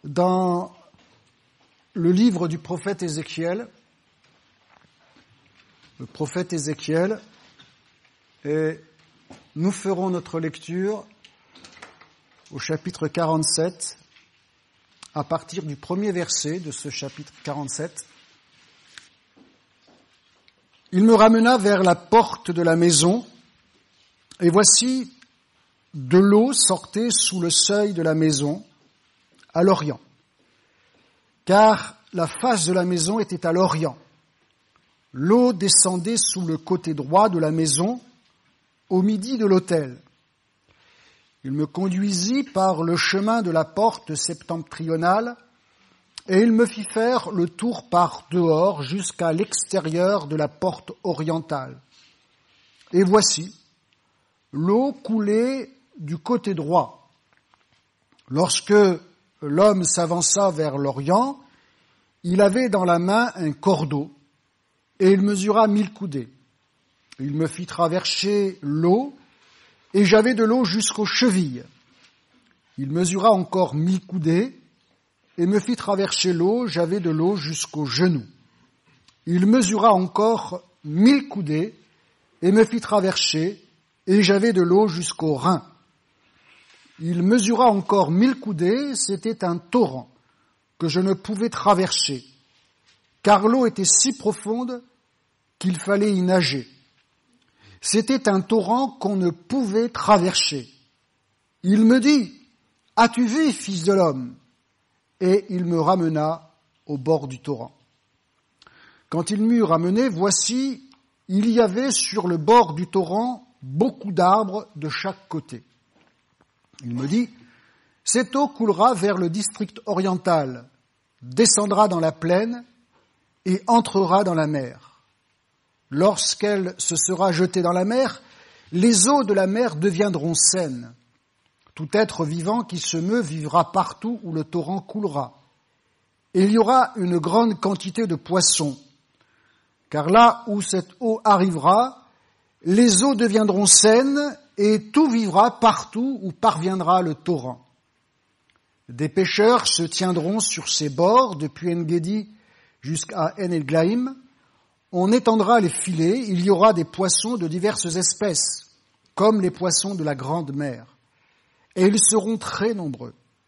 dans le livre du prophète Ézéchiel, et nous ferons notre lecture au chapitre 47, à partir du premier verset de ce chapitre 47. Il me ramena vers la porte de la maison, et voici, de l'eau sortait sous le seuil de la maison, à l'orient, car la face de la maison était à l'orient. L'eau descendait sous le côté droit de la maison, au midi de l'autel. Il me conduisit par le chemin de la porte septentrionale, et il me fit faire le tour par dehors jusqu'à l'extérieur de la porte orientale. Et voici, l'eau coulait du côté droit. Lorsque l'homme s'avança vers l'orient, il avait dans la main un cordeau, et il mesura 1000 coudées. Il me fit traverser l'eau, et j'avais de l'eau jusqu'aux chevilles. Il mesura encore 1000 coudées, et me fit traverser l'eau, j'avais de l'eau jusqu'aux genoux. Il mesura encore 1000 coudées, et me fit traverser, et j'avais de l'eau jusqu'aux reins. Il mesura encore 1000 coudées, c'était un torrent que je ne pouvais traverser, car l'eau était si profonde qu'il fallait y nager. C'était un torrent qu'on ne pouvait traverser. Il me dit, « As-tu vu, fils de l'homme ?» Et il me ramena au bord du torrent. Quand il m'eut ramené, voici, il y avait sur le bord du torrent beaucoup d'arbres de chaque côté. Il me dit, « Cette eau coulera vers le district oriental, descendra dans la plaine et entrera dans la mer. Lorsqu'elle se sera jetée dans la mer, les eaux de la mer deviendront saines. Tout être vivant qui se meut vivra partout où le torrent coulera. Et il y aura une grande quantité de poissons, car là où cette eau arrivera, les eaux deviendront saines et tout vivra partout où parviendra le torrent. Des pêcheurs se tiendront sur ses bords depuis En-Gedi jusqu'à En-Eglaïm. On étendra les filets, il y aura des poissons de diverses espèces, comme les poissons de la grande mer. Et ils seront très nombreux.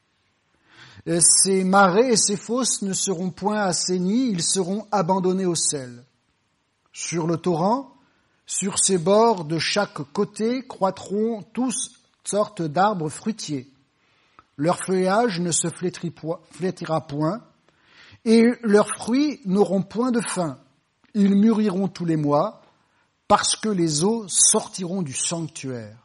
Ces marais et ces fosses ne seront point assainis, ils seront abandonnés au sel. Sur le torrent, sur ses bords de chaque côté, croîtront toutes sortes d'arbres fruitiers. Leur feuillage ne se flétrira point, et leurs fruits n'auront point de fin. Ils mûriront tous les mois, parce que les eaux sortiront du sanctuaire.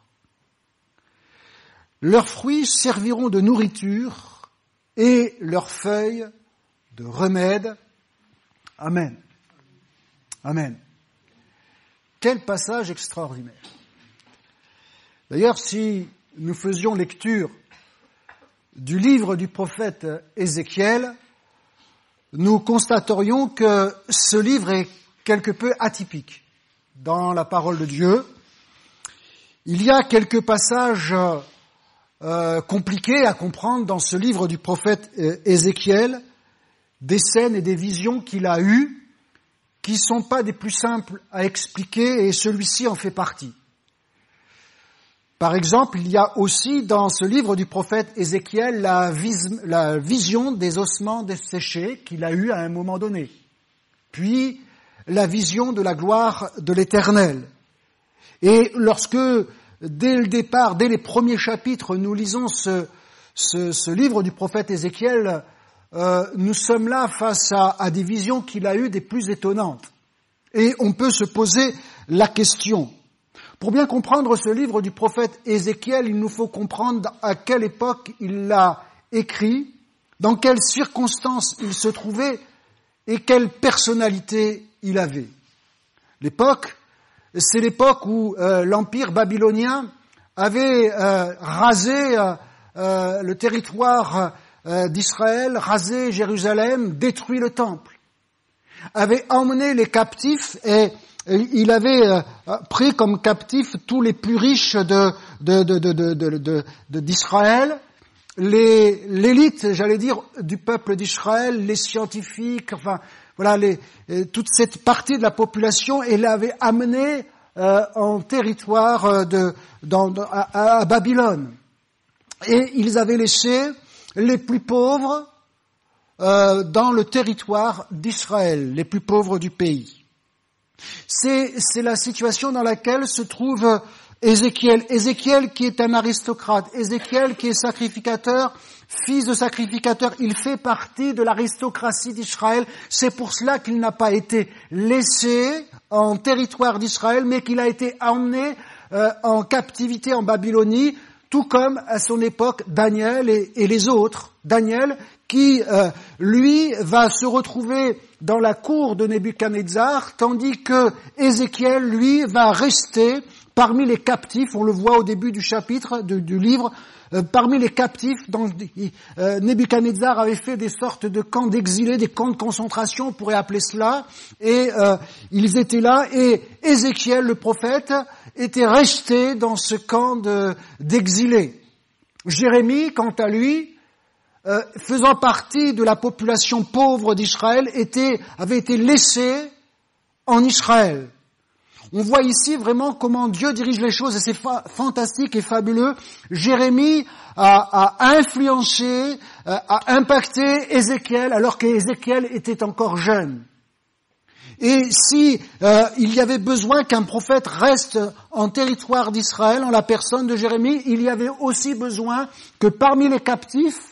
Leurs fruits serviront de nourriture, et leurs feuilles de remède. Amen. Amen. Quel passage extraordinaire. D'ailleurs, si nous faisions lecture du livre du prophète Ézéchiel, nous constaterions que ce livre est quelque peu atypique dans la parole de Dieu. Il y a quelques passages compliqués à comprendre dans ce livre du prophète Ézéchiel, des scènes et des visions qu'il a eues, qui ne sont pas des plus simples à expliquer, et celui-ci en fait partie. Par exemple, il y a aussi dans ce livre du prophète Ézéchiel la vision des ossements desséchés qu'il a eu à un moment donné, puis la vision de la gloire de l'Éternel. Et lorsque, dès le départ, dès les premiers chapitres, nous lisons ce livre du prophète Ézéchiel, nous sommes là face à des visions qu'il a eues des plus étonnantes. Et on peut se poser la question. Pour bien comprendre ce livre du prophète Ézéchiel, il nous faut comprendre à quelle époque il l'a écrit, dans quelles circonstances il se trouvait et quelle personnalité il avait. L'époque, c'est l'époque où l'empire babylonien avait rasé le territoire d'Israël, rasé Jérusalem, détruit le temple, avait emmené les captifs et il avait pris comme captifs tous les plus riches d'Israël l'élite, j'allais dire, du peuple d'Israël, les scientifiques, enfin, voilà, toute cette partie de la population, et l'avait amené en territoire à Babylone. Et ils avaient laissé les plus pauvres dans le territoire d'Israël, les plus pauvres du pays. C'est la situation dans laquelle se trouve Ézéchiel. Ézéchiel qui est un aristocrate, Ézéchiel qui est sacrificateur, fils de sacrificateur, il fait partie de l'aristocratie d'Israël. C'est pour cela qu'il n'a pas été laissé en territoire d'Israël, mais qu'il a été emmené en captivité en Babylonie, tout comme à son époque Daniel et les autres. Daniel qui, lui, va se retrouver dans la cour de Nebuchadnezzar, tandis que Ézéchiel, lui, va rester parmi les captifs. On le voit au début du chapitre du livre. Parmi les captifs, Nebuchadnezzar avait fait des sortes de camps d'exilés, des camps de concentration, on pourrait appeler cela, et ils étaient là, et Ézéchiel, le prophète, était resté dans ce camp d'exilés. Jérémie, quant à lui, faisant partie de la population pauvre d'Israël, avait été laissé en Israël. On voit ici vraiment comment Dieu dirige les choses, et c'est fantastique et fabuleux. Jérémie a influencé, a impacté Ézéchiel, alors qu'Ézéchiel était encore jeune. Et si il y avait besoin qu'un prophète reste en territoire d'Israël, en la personne de Jérémie, il y avait aussi besoin que parmi les captifs,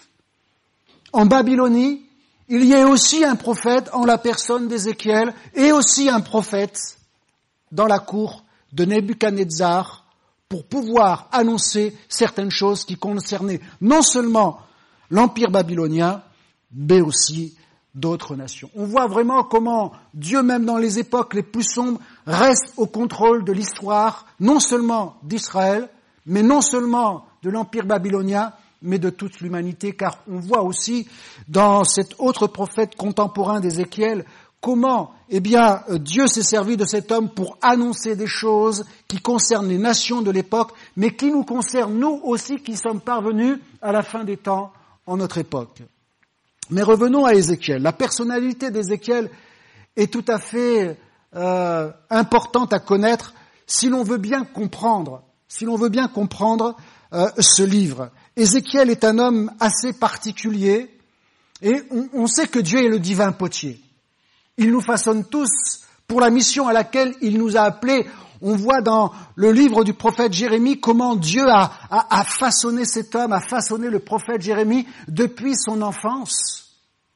en Babylonie, il y ait aussi un prophète en la personne d'Ézéchiel, et aussi un prophète dans la cour de Nebuchadnezzar pour pouvoir annoncer certaines choses qui concernaient non seulement l'empire babylonien, mais aussi d'autres nations. On voit vraiment comment Dieu, même dans les époques les plus sombres, reste au contrôle de l'histoire, non seulement d'Israël, mais non seulement de l'empire babylonien, mais de toute l'humanité, car on voit aussi dans cet autre prophète contemporain d'Ézéchiel comment, Dieu s'est servi de cet homme pour annoncer des choses qui concernent les nations de l'époque, mais qui nous concernent nous aussi, qui sommes parvenus à la fin des temps en notre époque. Mais revenons à Ézéchiel. La personnalité d'Ézéchiel est tout à fait importante à connaître si l'on veut bien comprendre ce livre. Ézéchiel est un homme assez particulier, et on sait que Dieu est le divin potier. Il nous façonne tous pour la mission à laquelle il nous a appelés. On voit dans le livre du prophète Jérémie comment Dieu a façonné cet homme, a façonné le prophète Jérémie depuis son enfance.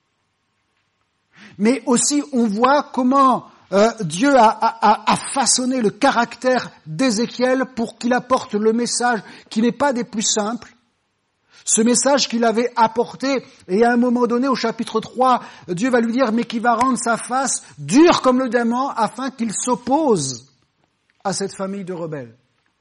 Mais aussi on voit comment Dieu a façonné le caractère d'Ézéchiel pour qu'il apporte le message qui n'est pas des plus simples. Ce message qu'il avait apporté, et à un moment donné, au chapitre 3, Dieu va lui dire, mais qui va rendre sa face dure comme le diamant, afin qu'il s'oppose à cette famille de rebelles.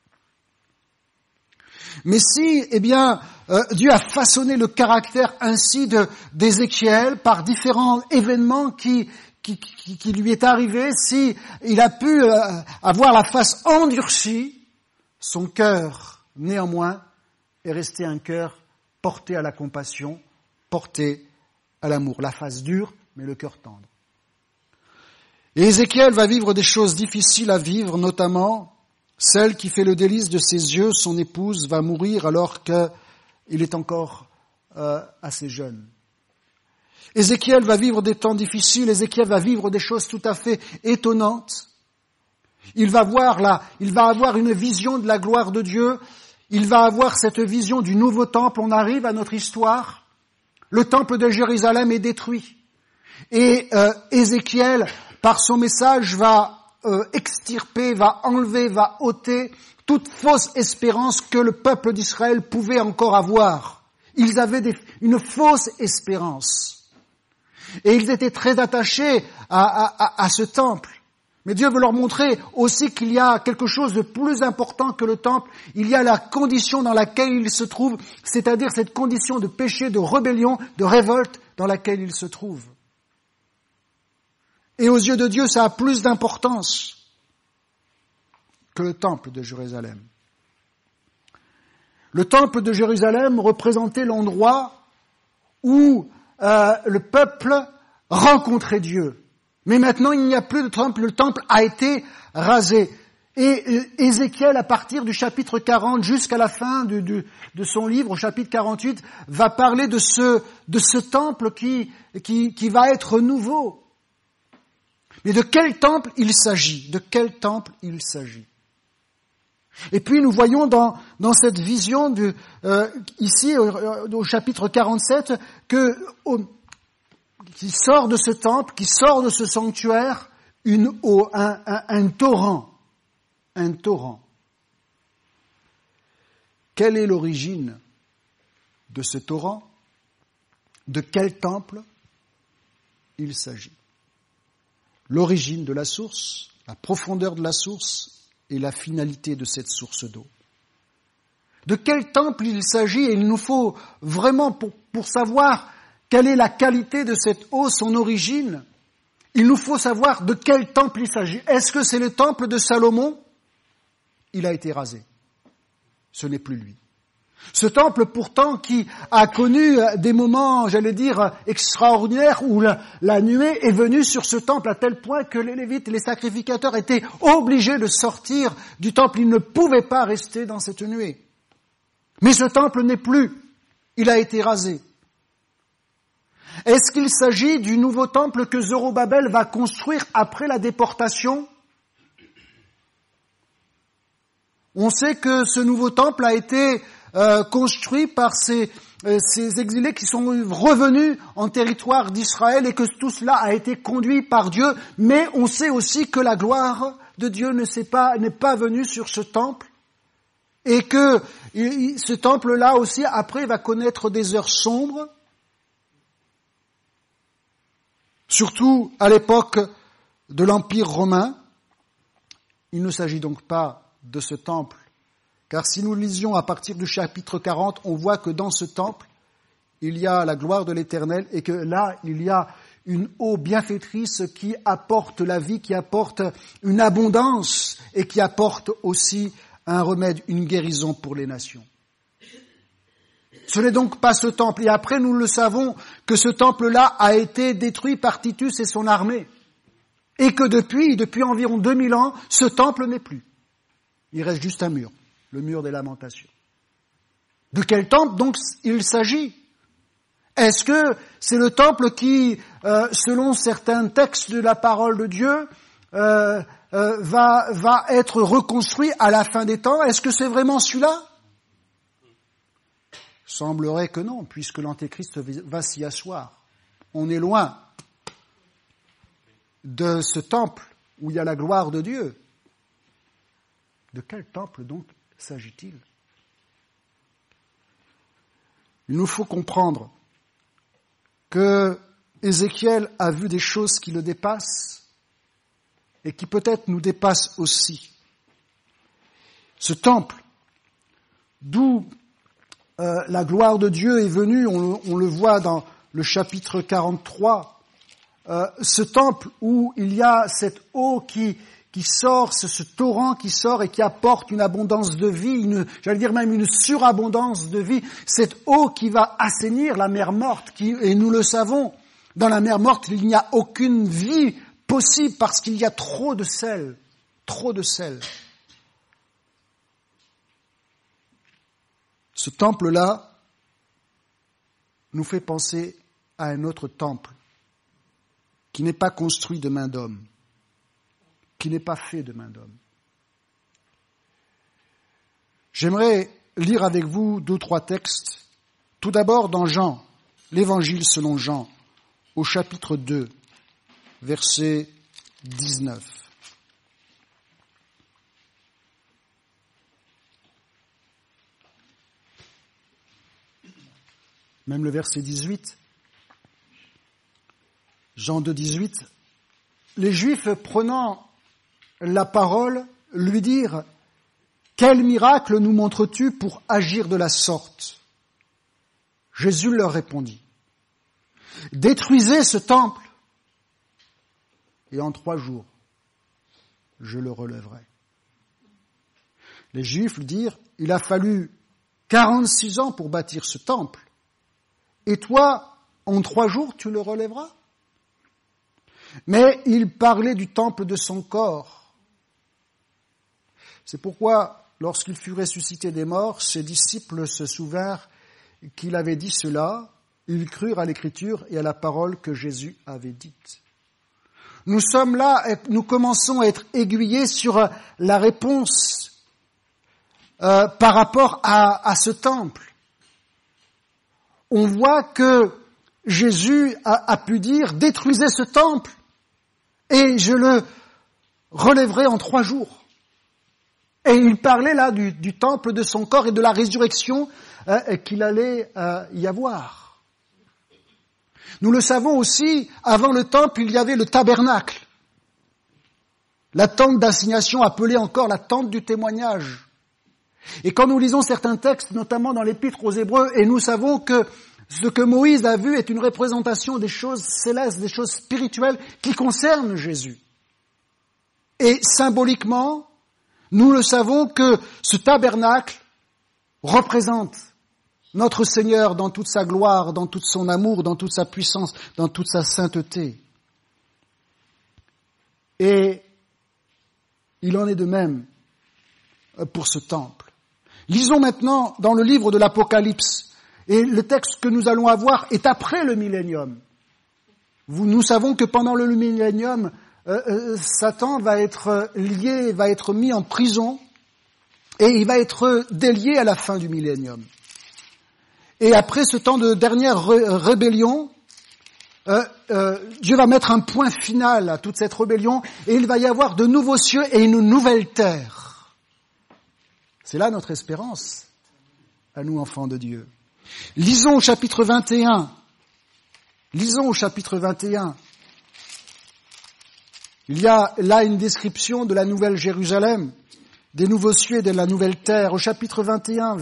Mais si, Dieu a façonné le caractère ainsi d'Ézéchiel par différents événements qui lui est arrivé, si il a pu avoir la face endurcie, son cœur, néanmoins, est resté un cœur porté à la compassion, porté à l'amour. La face dure, mais le cœur tendre. Et Ézéchiel va vivre des choses difficiles à vivre, notamment celle qui fait le délice de ses yeux. Son épouse va mourir alors qu'il est encore assez jeune. Ézéchiel va vivre des temps difficiles, Ézéchiel va vivre des choses tout à fait étonnantes. Il va avoir une vision de la gloire de Dieu. Il va avoir cette vision du nouveau temple. On arrive à notre histoire. Le temple de Jérusalem est détruit. Et Ézéchiel, par son message, va extirper, va enlever, va ôter toute fausse espérance que le peuple d'Israël pouvait encore avoir. Ils avaient une fausse espérance. Et ils étaient très attachés à ce temple. Mais Dieu veut leur montrer aussi qu'il y a quelque chose de plus important que le temple. Il y a la condition dans laquelle ils se trouvent, c'est-à-dire cette condition de péché, de rébellion, de révolte dans laquelle ils se trouvent. Et aux yeux de Dieu, ça a plus d'importance que le temple de Jérusalem. Le temple de Jérusalem représentait l'endroit où le peuple rencontrait Dieu. Mais maintenant, il n'y a plus de temple, le temple a été rasé. Et Ézéchiel, à partir du chapitre 40 jusqu'à la fin de son livre, au chapitre 48, va parler de ce temple qui va être nouveau. Mais de quel temple il s'agit? De quel temple il s'agit? Et puis nous voyons dans cette vision ici au chapitre 47 qui sort de ce temple, qui sort de ce sanctuaire, une eau, un torrent. Un torrent. Quelle est l'origine de ce torrent? De quel temple il s'agit? L'origine de la source, la profondeur de la source et la finalité de cette source d'eau. De quel temple il s'agit? Et il nous faut vraiment, pour savoir quelle est la qualité de cette eau, son origine, il nous faut savoir de quel temple il s'agit. Est-ce que c'est le temple de Salomon? Il a été rasé. Ce n'est plus lui. Ce temple pourtant qui a connu des moments, j'allais dire, extraordinaires où la nuée est venue sur ce temple à tel point que les Lévites, les sacrificateurs étaient obligés de sortir du temple. Ils ne pouvaient pas rester dans cette nuée. Mais ce temple n'est plus. Il a été rasé. Est-ce qu'il s'agit du nouveau temple que Zorobabel va construire après la déportation? On sait que ce nouveau temple a été construit par ces exilés qui sont revenus en territoire d'Israël et que tout cela a été conduit par Dieu. Mais on sait aussi que la gloire de Dieu n'est pas venue sur ce temple et que ce temple-là aussi après va connaître des heures sombres. Surtout à l'époque de l'Empire romain. Il ne s'agit donc pas de ce temple, car si nous lisions à partir du chapitre 40, on voit que dans ce temple, il y a la gloire de l'Éternel et que là, il y a une eau bienfaitrice qui apporte la vie, qui apporte une abondance et qui apporte aussi un remède, une guérison pour les nations. Ce n'est donc pas ce temple. Et après, nous le savons que ce temple-là a été détruit par Titus et son armée. Et que depuis environ 2000 ans, ce temple n'est plus. Il reste juste un mur, le mur des lamentations. De quel temple donc il s'agit? Est-ce que c'est le temple qui, selon certains textes de la parole de Dieu, va être reconstruit à la fin des temps? Est-ce que c'est vraiment celui-là? Semblerait que non, puisque l'Antéchrist va s'y asseoir. On est loin de ce temple où il y a la gloire de Dieu. De quel temple donc s'agit-il? Il nous faut comprendre que Ézéchiel a vu des choses qui le dépassent et qui peut-être nous dépassent aussi. Ce temple, d'où la gloire de Dieu est venue, on le voit dans le chapitre 43, ce temple où il y a cette eau qui sort, ce torrent qui sort et qui apporte une abondance de vie, j'allais dire même une surabondance de vie, cette eau qui va assainir la mer morte, et nous le savons, dans la mer morte, il n'y a aucune vie possible parce qu'il y a trop de sel, trop de sel. Ce temple-là nous fait penser à un autre temple qui n'est pas construit de main d'homme, qui n'est pas fait de main d'homme. J'aimerais lire avec vous 2 ou 3 textes. Tout d'abord dans Jean, l'Évangile selon Jean, au chapitre 2, verset 19. Même le verset 18. Jean 2, 18. Les Juifs prenant la parole lui dirent « Quel miracle nous montres-tu pour agir de la sorte ?» Jésus leur répondit « Détruisez ce temple, et en 3 jours, je le relèverai. » Les Juifs dirent « Il a fallu 46 ans pour bâtir ce temple. Et toi, en 3 jours, tu le relèveras? Mais il parlait du temple de son corps. C'est pourquoi, lorsqu'il fut ressuscité des morts, ses disciples se souvinrent qu'il avait dit cela. Ils crurent à l'Écriture et à la parole que Jésus avait dite. Nous sommes là et nous commençons à être aiguillés sur la réponse par rapport à ce temple. On voit que Jésus a pu dire « Détruisez ce temple et je le relèverai en 3 jours ». Et il parlait là du temple de son corps et de la résurrection qu'il allait y avoir. Nous le savons aussi, avant le temple, il y avait le tabernacle, la tente d'assignation appelée encore la tente du témoignage. Et quand nous lisons certains textes, notamment dans l'Épître aux Hébreux, et nous savons que ce que Moïse a vu est une représentation des choses célestes, des choses spirituelles qui concernent Jésus. Et symboliquement, nous le savons que ce tabernacle représente notre Seigneur dans toute sa gloire, dans tout son amour, dans toute sa puissance, dans toute sa sainteté. Et il en est de même pour ce temple. Lisons maintenant dans le livre de l'Apocalypse. Et le texte que nous allons avoir est après le millénium. Nous savons que pendant le millénium, Satan va être lié, va être mis en prison et il va être délié à la fin du millénium. Et après ce temps de dernière rébellion, Dieu va mettre un point final à toute cette rébellion et il va y avoir de nouveaux cieux et une nouvelle terre. C'est là notre espérance, à nous enfants de Dieu. Lisons au chapitre 21. Lisons au chapitre 21. Il y a là une description de la nouvelle Jérusalem, des nouveaux cieux et de la nouvelle terre. Au chapitre 21,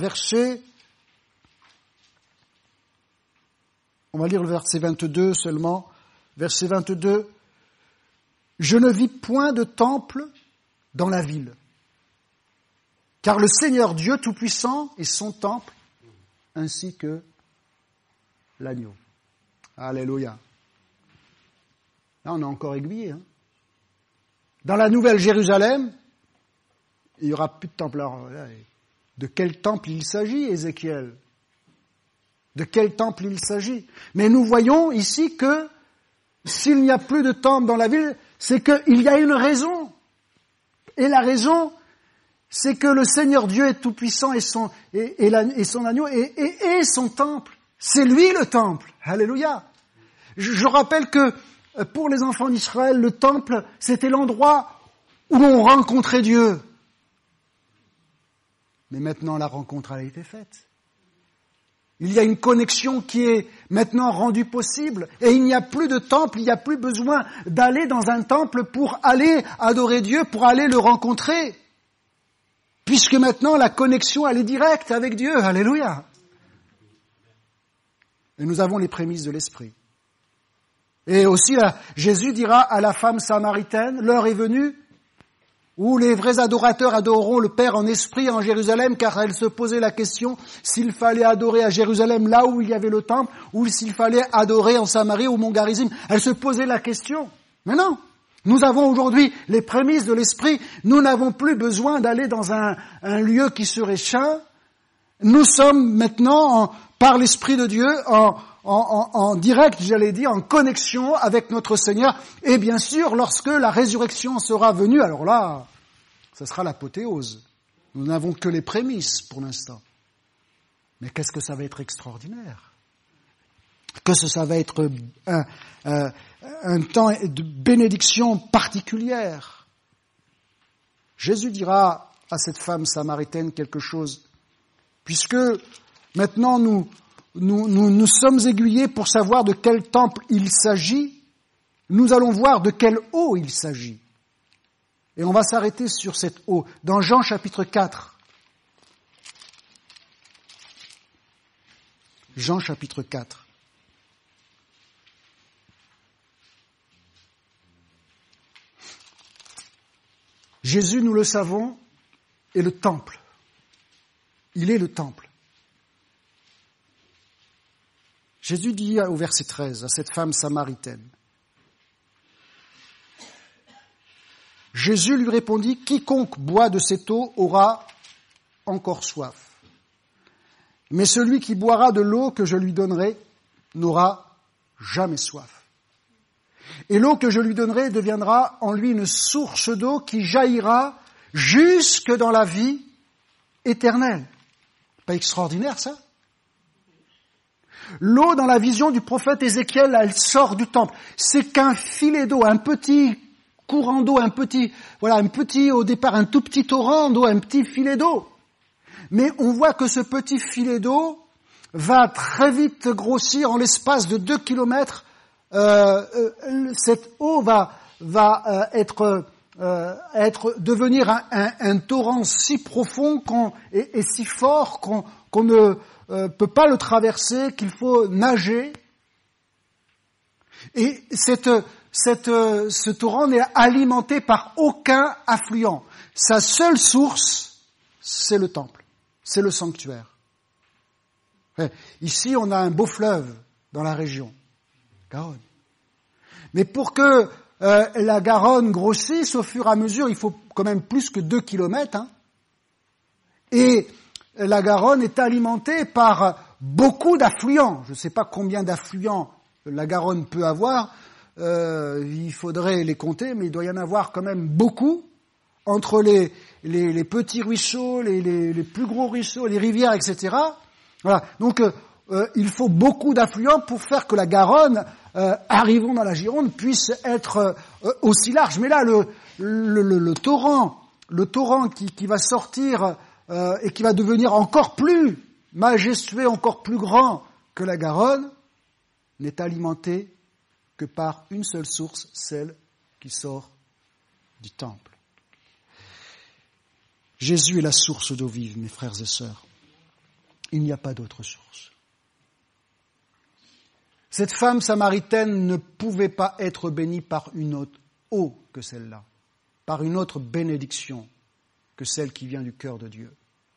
on va lire le verset 22 seulement. Verset 22. « Je ne vis point de temple dans la ville, car le Seigneur Dieu Tout-Puissant est son temple, ainsi que l'agneau. » Alléluia. Là, on est encore aiguillé. Dans la nouvelle Jérusalem, il n'y aura plus de temple. Alors, de quel temple il s'agit, Ézéchiel ? De quel temple il s'agit? Mais nous voyons ici que s'il n'y a plus de temple dans la ville, c'est qu'il y a une raison. Et la raison, c'est que le Seigneur Dieu est tout-puissant et son agneau et son temple. C'est lui le temple. Alléluia. Je rappelle que pour les enfants d'Israël, le temple, c'était l'endroit où on rencontrait Dieu. Mais maintenant, la rencontre a été faite. Il y a une connexion qui est maintenant rendue possible et il n'y a plus de temple, il n'y a plus besoin d'aller dans un temple pour aller adorer Dieu, pour aller le rencontrer. Puisque maintenant la connexion elle est directe avec Dieu. Alléluia. Et nous avons les prémices de l'Esprit. Et aussi Jésus dira à la femme samaritaine, l'heure est venue où les vrais adorateurs adoreront le Père en esprit en Jérusalem, car elle se posait la question s'il fallait adorer à Jérusalem là où il y avait le temple, ou s'il fallait adorer en Samarie au mont Garizim. Elle se posait la question. Mais non, nous avons aujourd'hui les prémices de l'Esprit, nous n'avons plus besoin d'aller dans un lieu qui serait saint. Nous sommes maintenant, par l'Esprit de Dieu, en direct, j'allais dire, en connexion avec notre Seigneur. Et bien sûr, lorsque la résurrection sera venue, alors là, ça sera l'apothéose. Nous n'avons que les prémices pour l'instant. Mais qu'est-ce que ça va être extraordinaire? Que ça va être un temps de bénédiction particulière. Jésus dira à cette femme samaritaine quelque chose, puisque maintenant nous sommes aiguillés pour savoir de quel temple il s'agit. Nous allons voir de quelle eau il s'agit. Et on va s'arrêter sur cette eau. Dans Jean chapitre 4. Jean chapitre 4. Jésus, nous le savons, est le temple. Il est le temple. Jésus dit au verset 13 à cette femme samaritaine, Jésus lui répondit, « Quiconque boit de cette eau aura encore soif. Mais celui qui boira de l'eau que je lui donnerai n'aura jamais soif. Et l'eau que je lui donnerai deviendra en lui une source d'eau qui jaillira jusque dans la vie éternelle. » Pas extraordinaire, ça? L'eau, dans la vision du prophète Ézéchiel, elle sort du temple. C'est qu'un filet d'eau, un petit courant d'eau, au départ, un tout petit torrent d'eau, un petit filet d'eau. Mais on voit que ce petit filet d'eau va très vite grossir en l'espace de 2 kilomètres. Cette eau va devenir un torrent si profond et si fort qu'on ne peut pas le traverser, qu'il faut nager. Et ce torrent n'est alimenté par aucun affluent. Sa seule source, c'est le temple, c'est le sanctuaire. Ici, on a un beau fleuve dans la région, Garonne. Mais pour que la Garonne grossisse au fur et à mesure, il faut quand même plus que 2 kilomètres. Et la Garonne est alimentée par beaucoup d'affluents. Je ne sais pas combien d'affluents la Garonne peut avoir. Il faudrait les compter, mais il doit y en avoir quand même beaucoup entre les petits ruisseaux, les plus gros ruisseaux, les rivières, etc. Voilà. Donc, il faut beaucoup d'affluents pour faire que la Garonne, arrivant dans la Gironde, puisse être aussi large. Mais là, le torrent qui va sortir et qui va devenir encore plus majestueux, encore plus grand que la Garonne, n'est alimenté que par une seule source, celle qui sort du temple. Jésus est la source d'eau vive, mes frères et sœurs. Il n'y a pas d'autre source. Cette femme samaritaine ne pouvait pas être bénie par une autre eau que celle-là, par une autre bénédiction que celle qui vient du cœur de Dieu.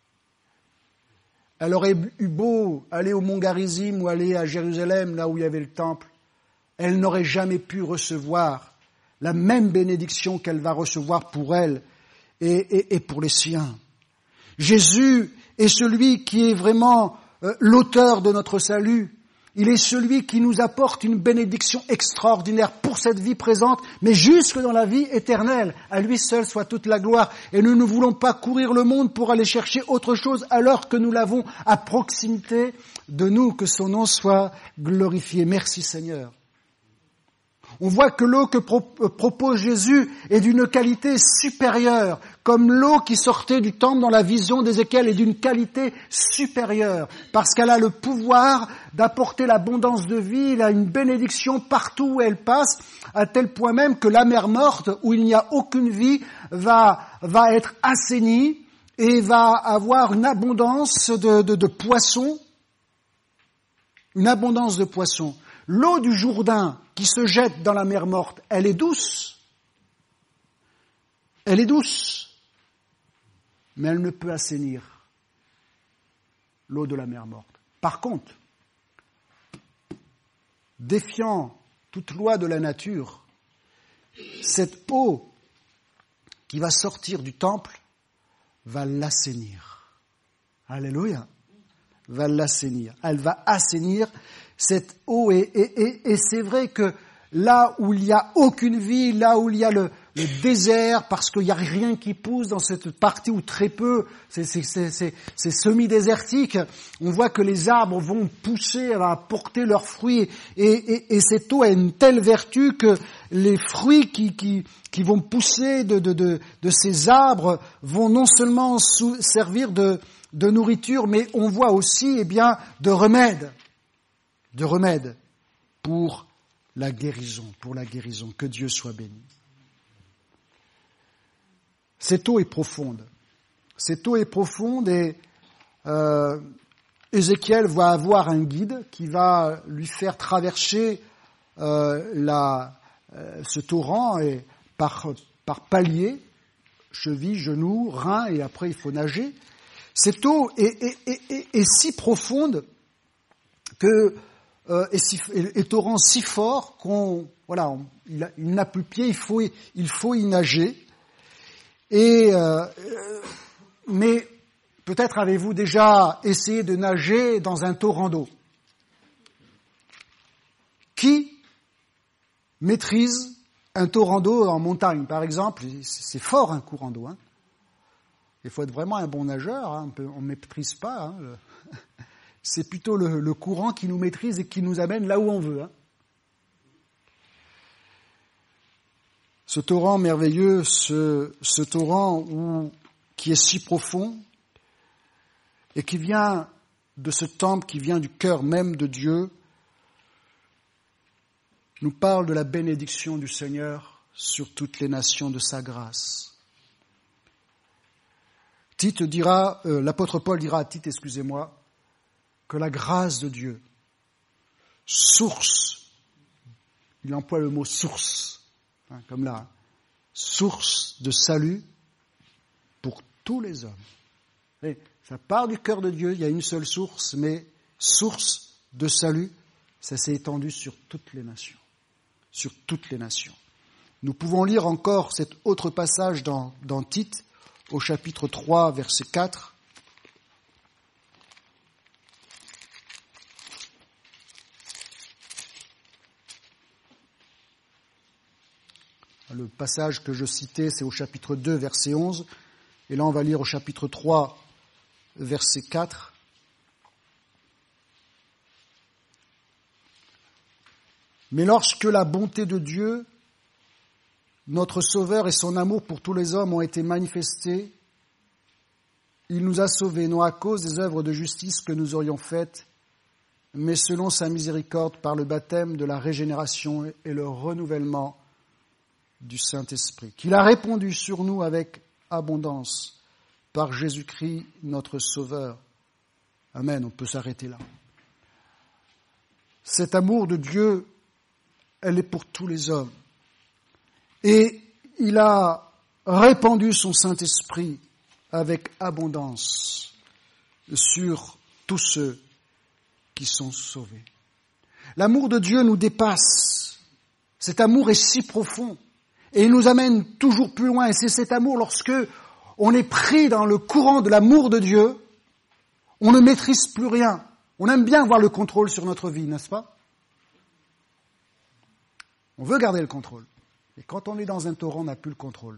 Elle aurait eu beau aller au mont Garizim ou aller à Jérusalem, là où il y avait le temple, elle n'aurait jamais pu recevoir la même bénédiction qu'elle va recevoir pour elle et pour les siens. Jésus est celui qui est vraiment l'auteur de notre salut. Il est celui qui nous apporte une bénédiction extraordinaire pour cette vie présente, mais jusque dans la vie éternelle. À lui seul soit toute la gloire. Et nous ne voulons pas courir le monde pour aller chercher autre chose alors que nous l'avons à proximité de nous, que son nom soit glorifié. Merci Seigneur. On voit que l'eau que propose Jésus est d'une qualité supérieure, comme l'eau qui sortait du temple dans la vision d'Ézéchiel est d'une qualité supérieure, parce qu'elle a le pouvoir d'apporter l'abondance de vie, elle a une bénédiction partout où elle passe, à tel point même que la mer morte, où il n'y a aucune vie, va être assainie et va avoir une abondance de poissons, une abondance de poissons. L'eau du Jourdain qui se jette dans la mer morte, elle est douce. Elle est douce. Mais elle ne peut assainir l'eau de la mer morte. Par contre, défiant toute loi de la nature, cette eau qui va sortir du temple va l'assainir. Alléluia. Va l'assainir. Elle va assainir cette eau et c'est vrai que là où il n'y a aucune vie, là où il y a le désert, parce qu'il n'y a rien qui pousse dans cette partie où très peu, c'est semi-désertique, on voit que les arbres vont pousser, vont porter leurs fruits et cette eau a une telle vertu que les fruits qui vont pousser de ces arbres vont non seulement servir de nourriture, mais on voit aussi de remède pour la guérison, que Dieu soit béni. Cette eau est profonde et Ézéchiel va avoir un guide qui va lui faire traverser ce torrent et par paliers, cheville, genoux, reins, et après il faut nager. Cette eau est si profonde que est torrent si fort il n'a plus pied, il faut y nager. Mais peut-être avez-vous déjà essayé de nager dans un torrent d'eau. Qui maîtrise un torrent d'eau en montagne, par exemple? C'est fort un courant d'eau. Il faut être vraiment un bon nageur. On ne maîtrise pas. C'est plutôt le courant qui nous maîtrise et qui nous amène là où on veut. Ce torrent merveilleux, ce torrent qui est si profond et qui vient de ce temple, qui vient du cœur même de Dieu, nous parle de la bénédiction du Seigneur sur toutes les nations de sa grâce. L'apôtre Paul dira à Tite, que la grâce de Dieu, source, il emploie le mot source, comme là, source de salut pour tous les hommes. Et ça part du cœur de Dieu, il y a une seule source, mais source de salut, ça s'est étendu sur toutes les nations. Sur toutes les nations. Nous pouvons lire encore cet autre passage dans Tite, au chapitre 3, verset 4. Le passage que je citais, c'est au chapitre 2, verset 11. Et là, on va lire au chapitre 3, verset 4. Mais lorsque la bonté de Dieu, notre Sauveur et son amour pour tous les hommes ont été manifestés, il nous a sauvés, non à cause des œuvres de justice que nous aurions faites, mais selon sa miséricorde par le baptême de la régénération et le renouvellement du Saint-Esprit, qu'il a répandu sur nous avec abondance par Jésus-Christ, notre Sauveur. Amen, on peut s'arrêter là. Cet amour de Dieu, elle est pour tous les hommes. Et il a répandu son Saint-Esprit avec abondance sur tous ceux qui sont sauvés. L'amour de Dieu nous dépasse. Cet amour est si profond et il nous amène toujours plus loin. Et c'est cet amour, lorsque on est pris dans le courant de l'amour de Dieu, on ne maîtrise plus rien. On aime bien avoir le contrôle sur notre vie, n'est-ce pas? On veut garder le contrôle. Et quand on est dans un torrent, on n'a plus le contrôle.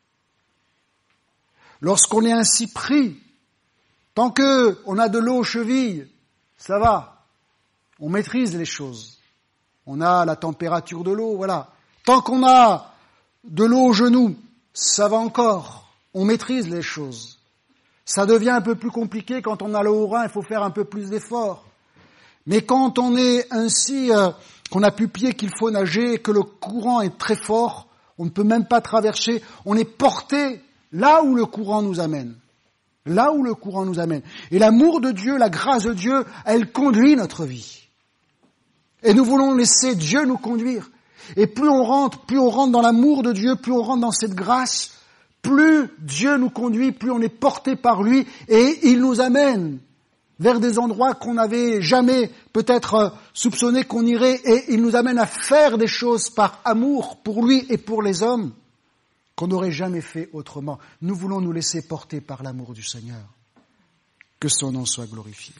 Lorsqu'on est ainsi pris, tant qu'on a de l'eau aux chevilles, ça va. On maîtrise les choses. On a la température de l'eau, voilà. Tant qu'on a de l'eau aux genoux, ça va encore. On maîtrise les choses. Ça devient un peu plus compliqué quand on a l'eau au rein, il faut faire un peu plus d'efforts. Mais quand on est ainsi, qu'on n'a plus pied, qu'il faut nager, que le courant est très fort, on ne peut même pas traverser, on est porté là où le courant nous amène. Là où le courant nous amène. Et l'amour de Dieu, la grâce de Dieu, elle conduit notre vie. Et nous voulons laisser Dieu nous conduire. Et plus on rentre dans l'amour de Dieu, plus on rentre dans cette grâce, plus Dieu nous conduit, plus on est porté par lui, et il nous amène vers des endroits qu'on n'avait jamais peut-être soupçonné qu'on irait, et il nous amène à faire des choses par amour pour lui et pour les hommes qu'on n'aurait jamais fait autrement. Nous voulons nous laisser porter par l'amour du Seigneur. Que son nom soit glorifié.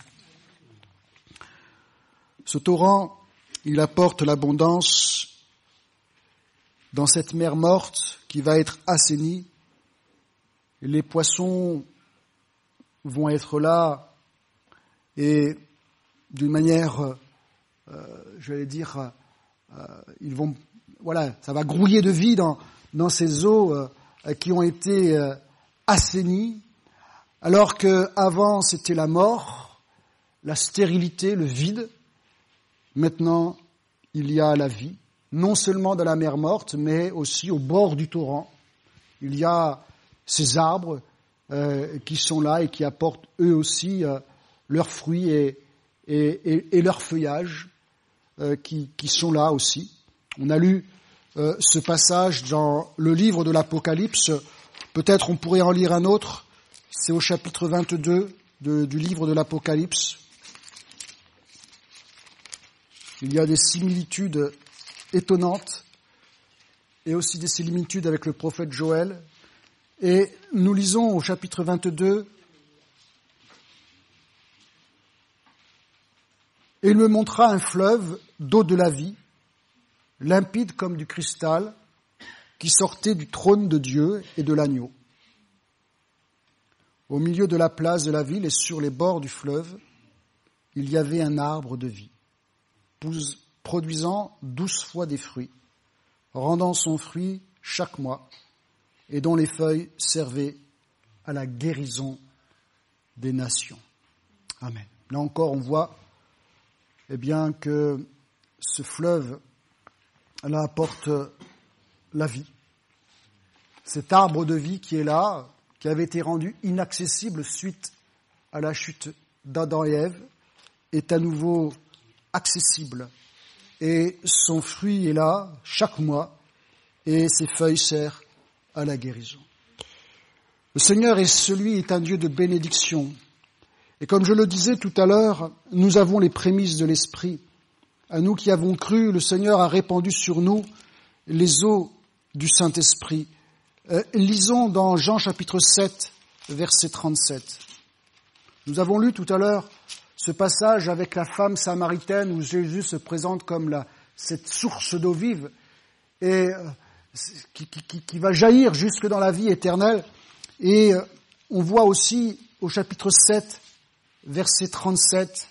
Ce torrent, il apporte l'abondance dans cette mer morte qui va être assainie. Les poissons vont être là et d'une manière, ils vont, ça va grouiller de vie dans ces eaux qui ont été assainies, alors qu'avant c'était la mort, la stérilité, le vide. Maintenant, il y a la vie, non seulement dans la mer morte, mais aussi au bord du torrent. Il y a ces arbres qui sont là et qui apportent eux aussi leurs fruits et leurs feuillages qui sont là aussi. On a lu ce passage dans le livre de l'Apocalypse. Peut-être on pourrait en lire un autre. C'est au chapitre 22 du livre de l'Apocalypse. Il y a des similitudes étonnantes et aussi des similitudes avec le prophète Joël. Et nous lisons au chapitre 22, « Et il me montra un fleuve d'eau de la vie, limpide comme du cristal, qui sortait du trône de Dieu et de l'agneau. Au milieu de la place de la ville et sur les bords du fleuve, il y avait un arbre de vie, produisant 12 fois des fruits, rendant son fruit chaque mois, et dont les feuilles servaient à la guérison des nations. » Amen. Là encore, on voit que ce fleuve là apporte la vie. Cet arbre de vie qui est là, qui avait été rendu inaccessible suite à la chute d'Adam et Ève, est à nouveau accessible. Et son fruit est là chaque mois, et ses feuilles servent à la guérison. Le Seigneur est un Dieu de bénédiction. Et comme je le disais tout à l'heure, nous avons les prémices de l'Esprit. À nous qui avons cru, le Seigneur a répandu sur nous les eaux du Saint-Esprit. Lisons dans Jean chapitre 7, verset 37. Nous avons lu tout à l'heure ce passage avec la femme samaritaine où Jésus se présente comme cette source d'eau vive et qui va jaillir jusque dans la vie éternelle. Et on voit aussi au chapitre 7, verset 37,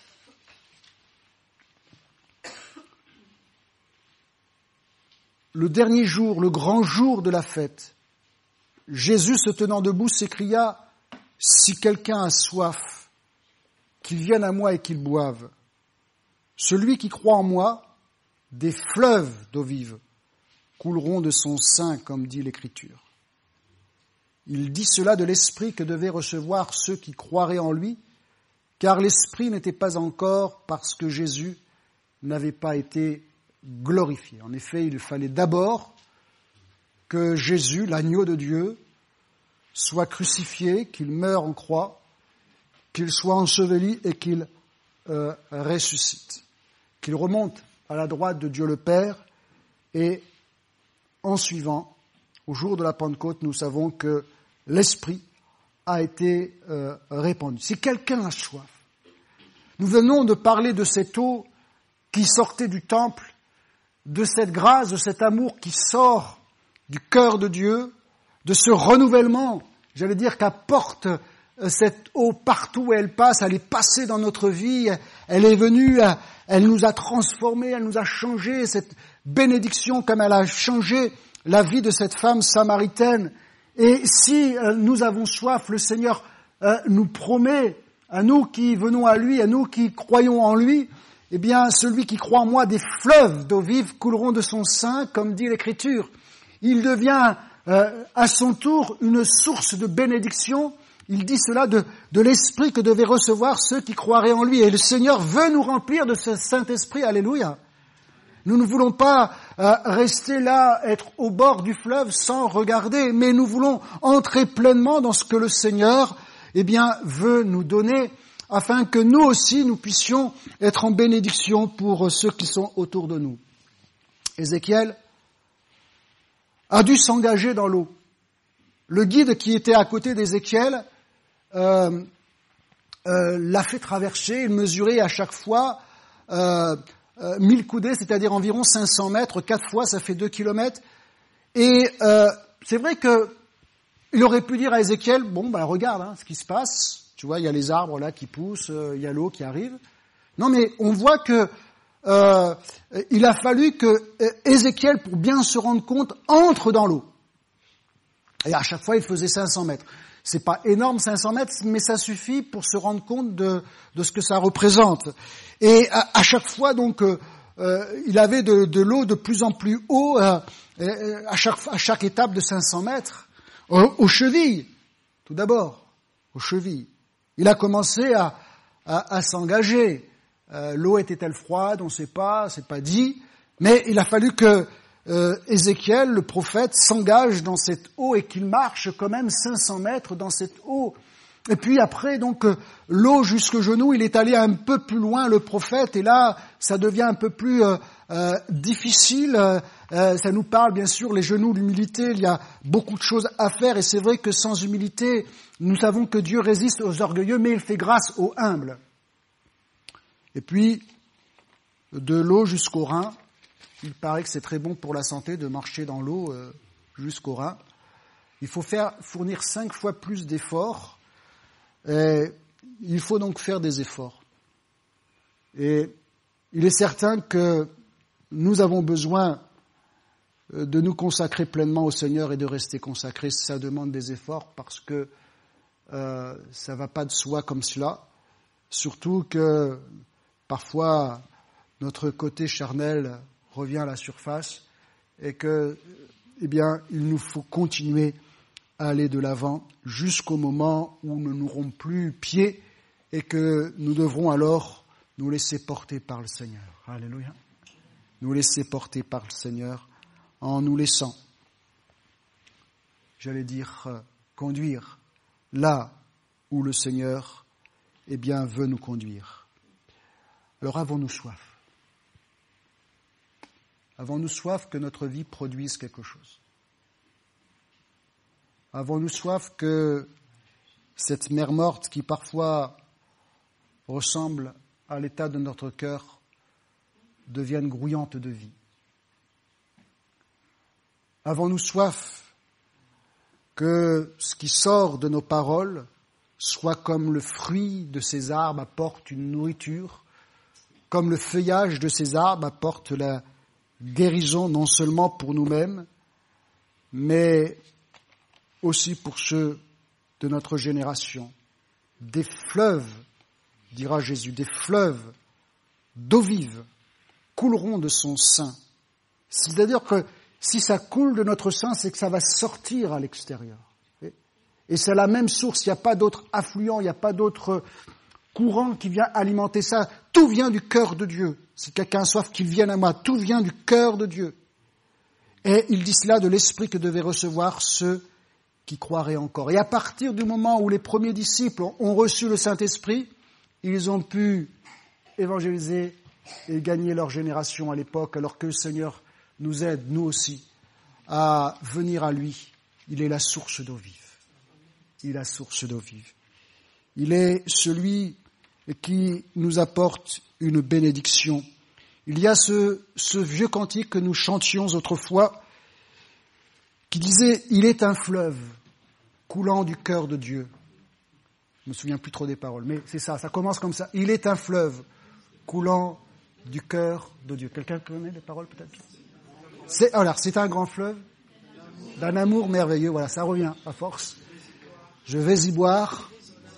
le dernier jour, le grand jour de la fête, Jésus, se tenant debout, s'écria « Si quelqu'un a soif, qu'il vienne à moi et qu'il boive. Celui qui croit en moi, des fleuves d'eau vive couleront de son sein, comme dit l'Écriture. » Il dit cela de l'Esprit que devaient recevoir ceux qui croiraient en lui, car l'Esprit n'était pas encore parce que Jésus n'avait pas été glorifié. En effet, il fallait d'abord que Jésus, l'agneau de Dieu, soit crucifié, qu'il meure en croix, qu'il soit enseveli et qu'il ressuscite, qu'il remonte à la droite de Dieu le Père. Et en suivant, au jour de la Pentecôte, nous savons que l'Esprit a été répandu. Si quelqu'un a soif, nous venons de parler de cette eau qui sortait du temple, de cette grâce, de cet amour qui sort du cœur de Dieu, de ce renouvellement, j'allais dire, qu'apporte cette eau partout où elle passe. Elle est passée dans notre vie, elle est venue, elle nous a transformés, elle nous a changés, cette bénédiction comme elle a changé la vie de cette femme samaritaine. Et si nous avons soif, le Seigneur nous promet, à nous qui venons à lui, à nous qui croyons en lui, eh bien, celui qui croit en moi, des fleuves d'eau vive couleront de son sein, comme dit l'Écriture. Il devient à son tour une source de bénédiction. Il dit cela de l'Esprit que devaient recevoir ceux qui croiraient en lui. Et le Seigneur veut nous remplir de ce Saint-Esprit. Alléluia. Nous ne voulons pas rester là, être au bord du fleuve sans regarder, mais nous voulons entrer pleinement dans ce que le Seigneur, veut nous donner, afin que nous aussi, nous puissions être en bénédiction pour ceux qui sont autour de nous. Ézéchiel a dû s'engager dans l'eau. Le guide qui était à côté d'Ézéchiel l'a fait traverser. Il mesurait à chaque fois 1000 coudées, c'est-à-dire environ 500 mètres. 4 fois, ça fait 2 kilomètres. Et c'est vrai qu'il aurait pu dire à Ézéchiel, regarde ce qui se passe. Tu vois, il y a les arbres là qui poussent, il y a l'eau qui arrive. Non, mais on voit que il a fallu que Ézéchiel, pour bien se rendre compte, entre dans l'eau. Et à chaque fois, il faisait 500 mètres. C'est pas énorme, 500 mètres, mais ça suffit pour se rendre compte de ce que ça représente. Et à chaque fois, donc, il avait de l'eau de plus en plus haut à chaque étape de 500 mètres, aux chevilles, tout d'abord, aux chevilles. Il a commencé à s'engager. L'eau était-elle froide? On ne sait pas, c'est pas dit. Mais il a fallu que Ézéchiel, le prophète, s'engage dans cette eau et qu'il marche quand même 500 mètres dans cette eau. Et puis après, donc, l'eau jusqu'au genou, il est allé un peu plus loin, le prophète, et là, ça devient un peu plus difficile. Ça nous parle, bien sûr, les genoux, l'humilité, il y a beaucoup de choses à faire, et c'est vrai que sans humilité, nous savons que Dieu résiste aux orgueilleux, mais il fait grâce aux humbles. Et puis, de l'eau jusqu'au rein, il paraît que c'est très bon pour la santé de marcher dans l'eau jusqu'au rein. Il faut fournir 5 fois plus d'efforts. Et il faut donc faire des efforts. Et il est certain que nous avons besoin de nous consacrer pleinement au Seigneur et de rester consacrés. Ça demande des efforts parce que ça ne va pas de soi comme cela. Surtout que parfois notre côté charnel revient à la surface et que, eh bien, il nous faut continuer à aller de l'avant jusqu'au moment où nous n'aurons plus pied et que nous devrons alors nous laisser porter par le Seigneur. Alléluia. Nous laisser porter par le Seigneur en nous laissant, j'allais dire, conduire là où le Seigneur, eh bien, veut nous conduire. Alors avons-nous soif? Avons-nous soif que notre vie produise quelque chose? Avons-nous soif que cette mer morte qui parfois ressemble à l'état de notre cœur devienne grouillante de vie? Avons-nous soif que ce qui sort de nos paroles soit comme le fruit de ces arbres apporte une nourriture, comme le feuillage de ces arbres apporte la guérison non seulement pour nous-mêmes, mais aussi pour ceux de notre génération. Des fleuves, dira Jésus, des fleuves d'eau vive couleront de son sein. C'est-à-dire que si ça coule de notre sein, c'est que ça va sortir à l'extérieur. Et c'est la même source, il n'y a pas d'autre affluent, il n'y a pas d'autre courant qui vient alimenter ça. Tout vient du cœur de Dieu. Si quelqu'un a soif, qu'il vienne à moi. Tout vient du cœur de Dieu. Et il dit cela de l'esprit que devaient recevoir ceux qui croiraient encore. Et à partir du moment où les premiers disciples ont reçu le Saint-Esprit, ils ont pu évangéliser et gagner leur génération à l'époque, alors que le Seigneur nous aide, nous aussi, à venir à lui. Il est la source d'eau vive. Il est la source d'eau vive. Il est celui qui nous apporte une bénédiction. Il y a ce vieux cantique que nous chantions autrefois, qui disait « Il est un fleuve coulant du cœur de Dieu ». Je ne me souviens plus trop des paroles, mais c'est ça, ça commence comme ça. « Il est un fleuve coulant du cœur de Dieu ». Quelqu'un connaît les paroles peut-être ? C'est un grand fleuve d'un amour merveilleux. Voilà, ça revient à force. Je vais y boire.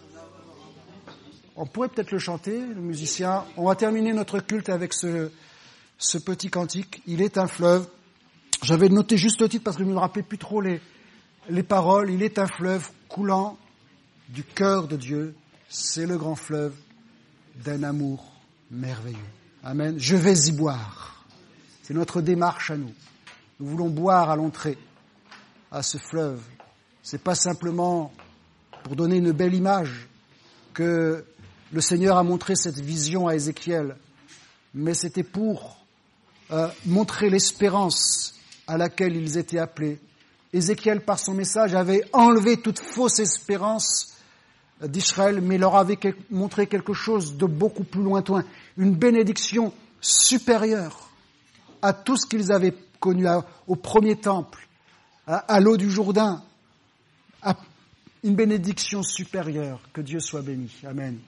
On pourrait peut-être le chanter, le musicien. On va terminer notre culte avec ce petit cantique. « Il est un fleuve ». J'avais noté juste le titre parce que je ne me rappelais plus trop les paroles. Il est un fleuve coulant du cœur de Dieu. C'est le grand fleuve d'un amour merveilleux. Amen. Je vais y boire. C'est notre démarche à nous. Nous voulons boire à l'entrée à ce fleuve. C'est pas simplement pour donner une belle image que le Seigneur a montré cette vision à Ézéchiel, mais c'était pour montrer l'espérance à laquelle ils étaient appelés. Ézéchiel, par son message, avait enlevé toute fausse espérance d'Israël, mais leur avait montré quelque chose de beaucoup plus lointain, une bénédiction supérieure à tout ce qu'ils avaient connu au premier temple, à l'eau du Jourdain, à une bénédiction supérieure. Que Dieu soit béni. Amen.